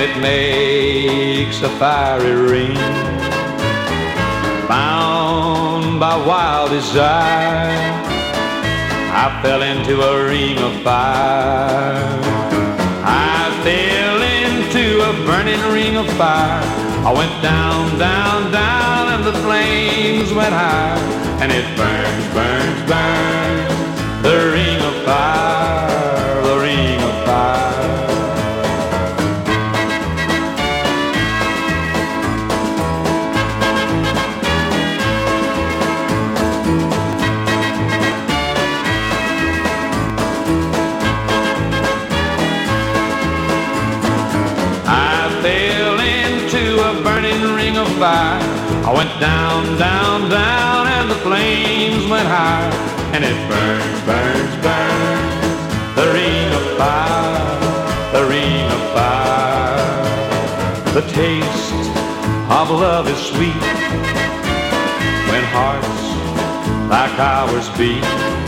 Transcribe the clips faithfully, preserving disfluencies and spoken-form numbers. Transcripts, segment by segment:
it makes a fiery ring. Bound by wild desire, I fell into a ring of fire. I fell into a burning ring of fire. I went down, down, down, and the flames went high. And it burns, burns, burns, the ring of fire, the ring of fire. Ring of fire. I went down, down, down, and the flames went high. And it burns, burns, burns, the ring of fire, the ring of fire. The taste of love is sweet when hearts like ours beat.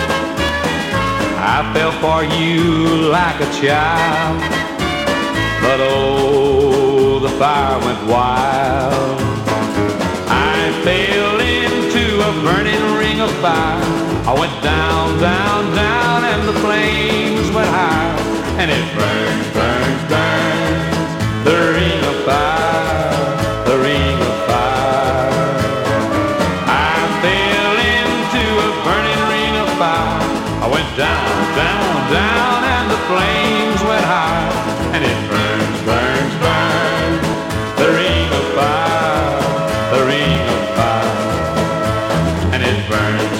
I fell for you like a child, but oh, the fire went wild. I fell into a burning ring of fire. I went down, down, down, and the flames went high. And it burns, burns, burns, the ring of fire, the ring of fire. I fell into a burning ring of fire. I went down, down, down, and the flames went high. And it burns, burns, burns, the ring of fire, the ring of fire. And it burns,